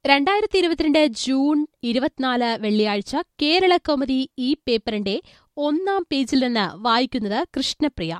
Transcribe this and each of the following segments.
2022 June 24 വെള്ളിയാഴ്ച കേരള കൗമുദി ഈ പേപ്പറിന്റെ ഒന്നാം പേജിൽ നിന്ന് വായിക്കുന്നത് കൃഷ്ണപ്രിയ.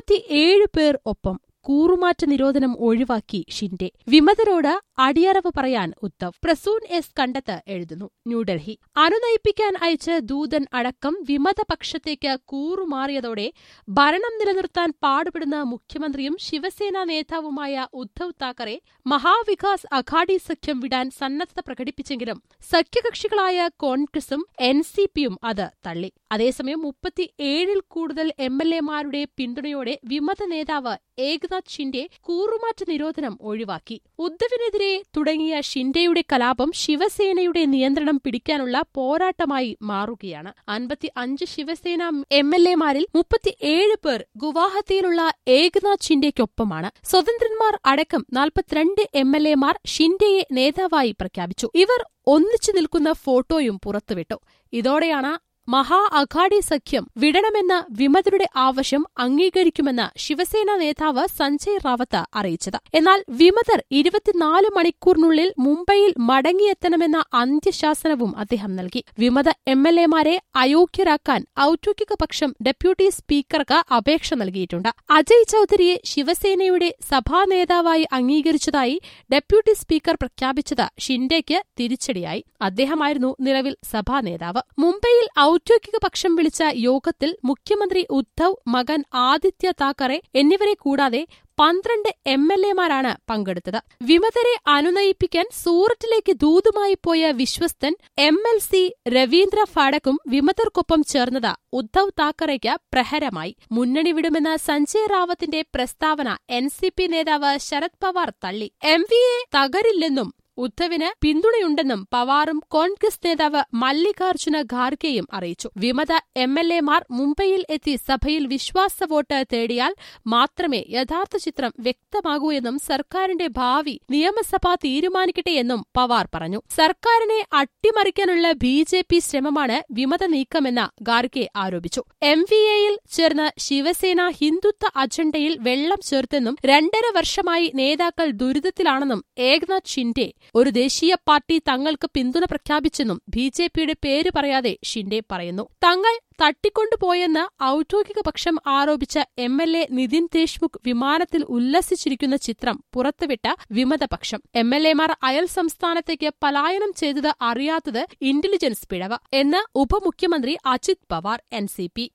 37 പേർ ഒപ്പം കൂറുമാറ്റ നിരോധനം ഒഴിവാക്കി ഷിൻഡെ. വിമതരോട് അടിയറവ് പറയാൻ ഉദ്ധവ്. പ്രസൂൺ എസ് കണ്ടത്ത് എഴുതുന്നു, ന്യൂഡൽഹി. അനുനയിപ്പിക്കാൻ അയച്ച ദൂതൻ അടക്കം വിമതപക്ഷത്തേക്ക് കൂറുമാറിയതോടെ ഭരണം നിലനിർത്താൻ പാടുപെടുന്ന മുഖ്യമന്ത്രിയും ശിവസേന നേതാവുമായ ഉദ്ധവ് താക്കറെ മഹാവികാസ് അഘാഡി സഖ്യം വിടാൻ സന്നദ്ധത പ്രകടിപ്പിച്ചെങ്കിലും സഖ്യകക്ഷികളായ കോൺഗ്രസും NCPയും അത് തള്ളി. അതേസമയം 37 കൂടുതൽ MLAമാരുടെ പിന്തുണയോടെ വിമത നേതാവ് ഏകനാഥ് ഷിൻഡെ കൂറുമാറ്റ നിരോധനം ഒഴിവാക്കി. ഉദ്ധവിനെതിരെ തുടങ്ങിയ ഷിൻഡെയുടെ കലാപം ശിവസേനയുടെ നിയന്ത്രണം പിടിക്കാനുള്ള പോരാട്ടമായി മാറുകയാണ്. 55 ശിവസേന MLAമാരിൽ 37 പേർ ഗുവാഹത്തിയിലുള്ള ഏകനാഥ് ഷിൻഡെയ്ക്കൊപ്പമാണ്. സ്വതന്ത്രന്മാർ അടക്കം 42 MLAമാർ ഷിൻഡെയെ നേതാവായി പ്രഖ്യാപിച്ചു. ഇവർ ഒന്നിച്ചു നിൽക്കുന്ന ഫോട്ടോയും പുറത്തുവിട്ടു. ഇതോടെയാണ് മഹാ അഘാഡി സഖ്യം വിടണമെന്ന വിമതരുടെ ആവശ്യം അംഗീകരിക്കുമെന്ന് ശിവസേന നേതാവ് സഞ്ജയ് റാവത്ത് അറിയിച്ചത്. എന്നാൽ വിമതർ 24 മണിക്കൂറിനുള്ളിൽ മുംബൈയിൽ മടങ്ങിയെത്തണമെന്ന അന്ത്യശാസനവും അദ്ദേഹം നൽകി. വിമത MLAമാരെ അയോഗ്യരാക്കാൻ ഔദ്യോഗിക പക്ഷം ഡെപ്യൂട്ടി സ്പീക്കർക്ക് അപേക്ഷ നൽകിയിട്ടുണ്ട്. അജയ് ചൌധരിയെ ശിവസേനയുടെ സഭാ നേതാവായി അംഗീകരിച്ചതായി ഡെപ്യൂട്ടി സ്പീക്കർ പ്രഖ്യാപിച്ചത് ഷിൻഡെയ്ക്ക് തിരിച്ചടിയായി. അദ്ദേഹമായിരുന്നു നിലവിൽ സഭാ നേതാവ്. മുംബൈയിൽ ഔദ്യോഗിക പക്ഷം വിളിച്ച യോഗത്തിൽ മുഖ്യമന്ത്രി ഉദ്ധവ്, മകൻ ആദിത്യ താക്കറെ എന്നിവരെ കൂടാതെ 12 MLAമാരാണ് പങ്കെടുത്തത്. വിമതരെ അനുനയിപ്പിക്കാൻ സൂററ്റിലേക്ക് ദൂതുമായി പോയ വിശ്വസ്തൻ MLC രവീന്ദ്ര ഫാഡക്കും വിമതർക്കൊപ്പം ചേർന്നത് ഉദ്ധവ് താക്കറെയ്ക്ക് പ്രഹരമായി. മുന്നണി വിടുമെന്ന സഞ്ജയ് റാവത്തിന്റെ പ്രസ്താവന NCP നേതാവ് ശരത് പവാർ തള്ളി. MVA തകരില്ലെന്നും ഉദ്ധവിന് പിന്തുണയുണ്ടെന്നും പവാറും കോൺഗ്രസ് നേതാവ് മല്ലികാർജ്ജുന ഖാർഗെയും അറിയിച്ചു. വിമത MLAമാർ മുംബൈയിൽ എത്തി സഭയിൽ വിശ്വാസ വോട്ട് തേടിയാൽ മാത്രമേ യഥാർത്ഥ ചിത്രം വ്യക്തമാകൂ എന്നും സർക്കാരിന്റെ ഭാവി നിയമസഭ തീരുമാനിക്കട്ടെയെന്നും പവാർ പറഞ്ഞു. സർക്കാരിനെ അട്ടിമറിക്കാനുള്ള BJP ശ്രമമാണ് വിമത നീക്കമെന്ന് ഖാർഗെ ആരോപിച്ചു. MVAയിൽ ചേർന്ന ശിവസേന ഹിന്ദുത്വ അജണ്ടയിൽ വെള്ളം ചേർത്തെന്നും 2.5 വർഷമായി നേതാക്കൾ ദുരിതത്തിലാണെന്നും ഏകനാഥ് ഷിൻഡെ ഒരു ദേശീയ പാർട്ടി തങ്ങൾക്ക് പിന്തുണ പ്രഖ്യാപിച്ചെന്നും BJPയുടെ പേര് പറയാതെ ഷിൻഡെ പറയുന്നു. തങ്ങൾ തട്ടിക്കൊണ്ടുപോയെന്ന് ഔദ്യോഗിക പക്ഷം ആരോപിച്ച MLA നിതിൻ ദേശ്മുഖ് വിമാനത്തിൽ ഉല്ലസിച്ചിരിക്കുന്ന ചിത്രം പുറത്തുവിട്ട വിമതപക്ഷം. MLAമാർ അയൽ സംസ്ഥാനത്തേക്ക് പലായനം ചെയ്തത് അറിയാത്തത് ഇന്റലിജൻസ് പിഴവ് എന്ന് ഉപമുഖ്യമന്ത്രി അജിത് പവാർ NCP.